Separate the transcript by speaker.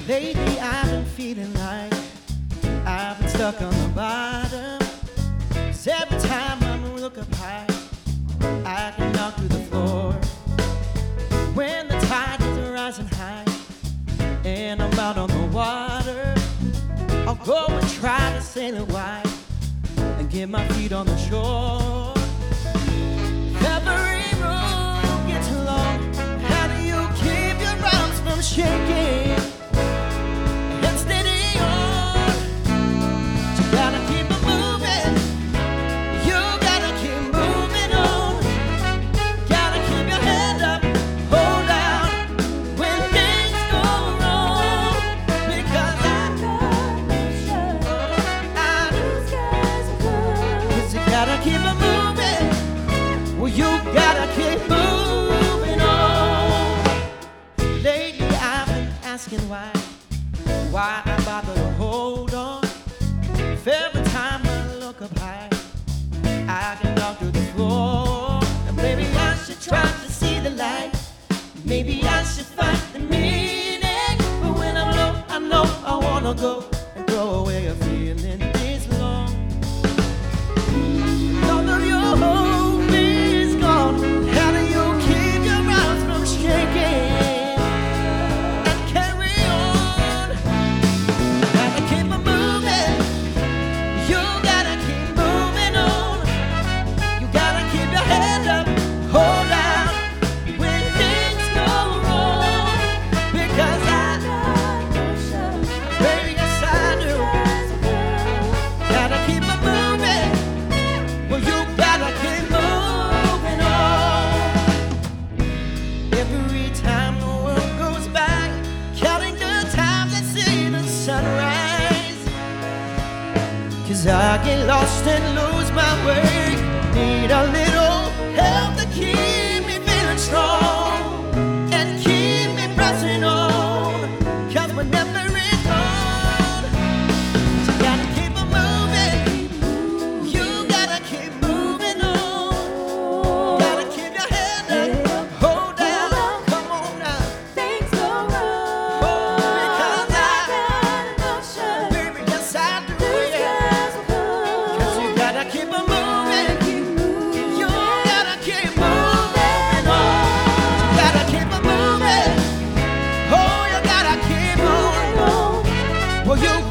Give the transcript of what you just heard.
Speaker 1: Lately I've been feeling like I've been stuck on the bottom. 'Cause every time I look up high, I can knock through the floor. When the tide is rising high and I'm out on the water, I'll go and try to sail it wide and get my feet on the shore. Every room gets long. How do you keep your arms from shaking? Gotta keep it moving. Well, you gotta keep moving on. Lately I've been asking why I bother to hold on. If every time I look up high, I can knock through the floor. And maybe I should try to see the light. Maybe I should find the meaning. But when I'm low, I know I wanna go and throw away a feeling this long. Hope is gone. How do you keep your arms from shaking and carry on? Gotta keep it moving. You gotta keep moving on. You gotta keep your head up, hold out when things go wrong. Because baby, yes I do. Gotta keep it moving. Well, you gotta keep moving on. Every time the world goes by, counting the times I see the sunrise. 'Cause I get lost and lose my way. Need a little help to keep me feeling strong and keep me pressing on. 'Cause whenever it's on, you gotta keep it moving. You gotta keep moving on. Gotta keep your head up, hold down. Come on now.
Speaker 2: Things go wrong.
Speaker 1: Because baby, yes I do, yeah. 'Cause you gotta keep it moving. You gotta keep moving on. You gotta keep it moving. Oh, you gotta keep moving on. Well, you